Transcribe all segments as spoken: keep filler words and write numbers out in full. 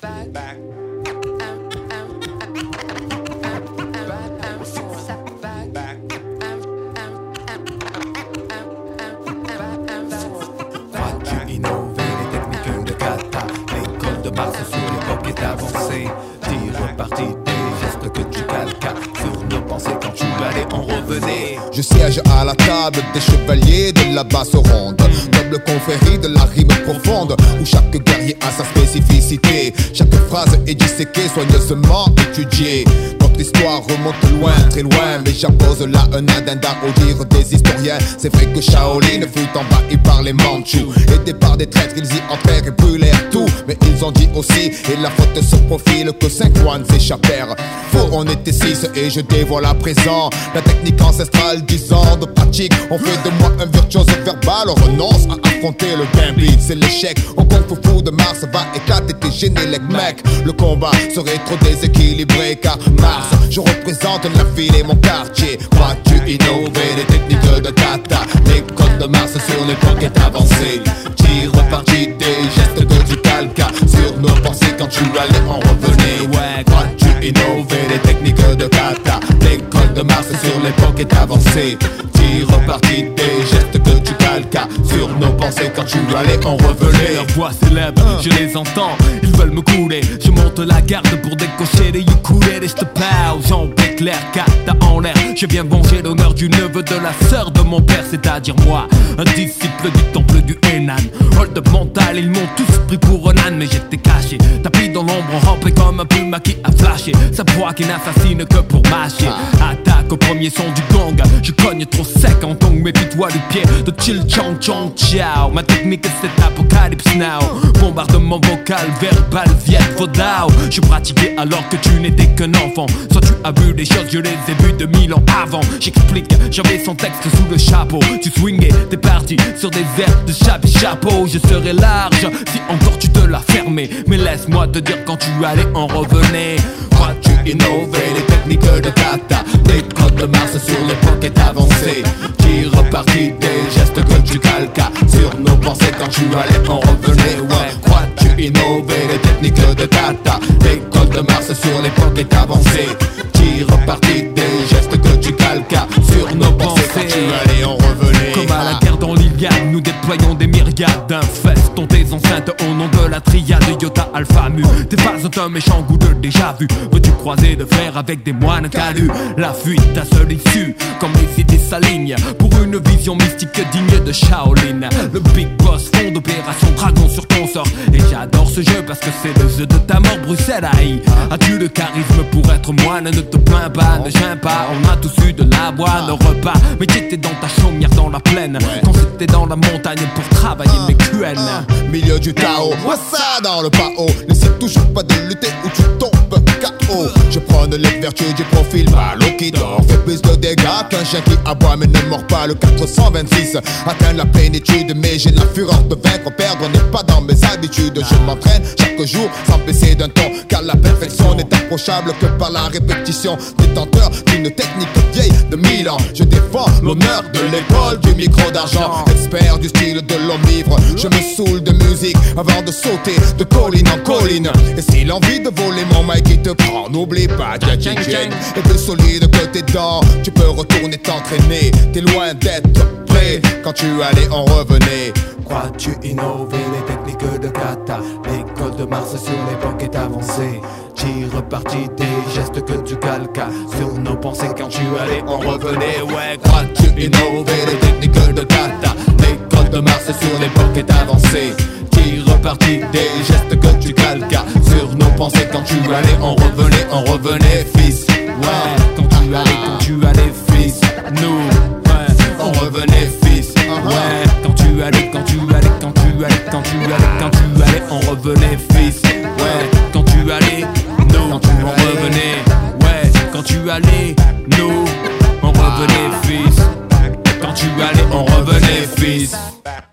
Crois-tu innover les techniques de kata? L'école de Mars sur l'époque est avancée. Tire parti des gestes que tu calcas sur nos pensées quand tu allais en revenais. Je siège à la table des chevaliers de la basse ronde, noble confrérie de la rime profonde, où chaque guerrier a sa spécificité. Chaque phrase est disséquée, soigneusement étudiée. Notre histoire remonte loin, très loin, mais j'appose là un addenda au dire des historiens. C'est vrai que Shaolin fut envahi par les Mandchous, aidés par des traîtres, ils y entrèrent et brûlèrent tout. Mais ils ont dit aussi, et la faute se profile, que cinq moines échappèrent. Faux, on était six et je dévoile à présent la technique ancestrale, dix ans de pratique. On fait de moi un virtuose verbal, on renonce à affronter le gambit, c'est l'échec. Au Kung Fu Fou de Mars va éclater tes génériques, mec. Le combat serait trop déséquilibré car Mars, je représente la ville et mon quartier. Crois-tu innover les techniques de kata? L'école de Mars sur l'époque est avancée. Tire parti des gestes que tu calcas sur nos pensées quand tu allais en revenir. Ouais, crois-tu innover les techniques de kata? L'école de Mars sur l'époque est avancée. Tire parti des gestes que tu calcas sur nos pensées quand tu allais en revenir. Leur voix célèbre, je les entends, ils veulent me couler. Je monte la garde pour décocher les ukulélés. Je te parle, j'en clair, kata en l'air. Je viens venger l'honneur du neveu de la sœur de mon père, c'est-à-dire moi, un disciple du temple du Henan. Hold up mental, ils m'ont tous pris pour un âne, mais j'étais caché, tapis dans l'ombre, rampé comme un puma qui a flashé. Sa proie qui n'assassine que pour mâcher. Attaque au premier son du gong, je cogne trop sec en tong, méfie-toi du pied de chill chong chong ciao. Ma technique c'est apocalypse now. Bombardement vocal, verbal, viet vodao. Je pratiquais alors que tu n'étais qu'un enfant. Soit tu as vu des choses, je les ai vues de mille ans avant. J'explique, j'avais son texte sous le chapeau. Tu swingais, t'es parti sur des airs de chapi chapeau. Je serais large si encore tu te l'as fermé. Mais laisse-moi te dire quand tu allais en revenir. Crois-tu innover les techniques de kata? L'école de Mars sur l'époque est avancée. Tire parti des gestes que tu calcas sur nos pensées quand tu allais en revenir. Ouais, crois-tu innover les techniques de kata? L'école de Mars sur l'époque est avancée. Tire parti des gestes que tu calcas sur nos pensées quand tu allais en revenir. Comme à la guerre dans l'Iliade, nous déployons des myriades d'infestes. Tes enceintes au nom de la triade Iota Alpha Mu. T'es pas un méchant goût de déjà vu. Veux-tu croiser de fer avec des moines calus? La fuite à seule issue, comme les idées s'alignent pour une vision mystique digne de Shaolin. Le Big Boss fond d'opération dragon sur ton sort. Et j'adore ce jeu parce que c'est le jeu de ta mort. Bruxelles aïe. As-tu le charisme pour être moine? Ne te plains pas, ne gêne pas. On a tous eu de l'avoine au repas, mais t'étais dans ta chaumière dans la plaine. Quand c'était dans la montagne pour travailler mes Q N. Milieu du Tao, moi ça dans le Pao. N'essaie toujours pas de lutter ou tu tombes K O. Je prône les vertus du profil malo qui dort. Fait plus de dégâts qu'un chien qui aboie mais ne mord pas. Le quatre cent vingt-six atteint la plénitude, mais j'ai la fureur de vaincre. Perdre n'est pas dans mes habitudes. Je m'entraîne chaque jour sans baisser d'un ton, car la perfection n'est approchable que par la répétition. Détenteur d'une technique vieille de mille ans, je défends l'honneur de l'école du micro d'argent. Expert du style de l'homme ivre, je me saoule de musique avant de sauter de colline en colline. Et si l'envie de voler mon mic qui te prend, n'oublie pas Jia Jing Jing. Et plus solide que tes dents, tu peux retourner t'entraîner. T'es loin d'être prêt quand tu allais en revenir. Crois-tu innover les techniques de kata? L'école de Mars sur l'époque est avancée. Tire parti des gestes que tu calcas sur nos pensées quand tu allais en revenir. Ouais, crois-tu innover les techniques de kata? L'école de Mars sur l'époque est avancée. Tire parti des gestes que tu calcas sur nos pensées quand tu allais en revenir, en revenir, fils. Ouais, quand tu allais, quand tu allais, fils. Nous, ouais, on revenait, fils. Ouais, quand tu allais, quand tu allais, quand tu allais, quand tu allais, quand tu allais, on revenait, fils. Ouais, quand tu allais, nous, on revenait. Ouais, quand tu allais, nous, on revenait, fils. Quand tu allais, on revenait, fils.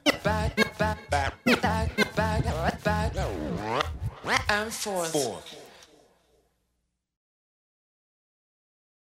And forth.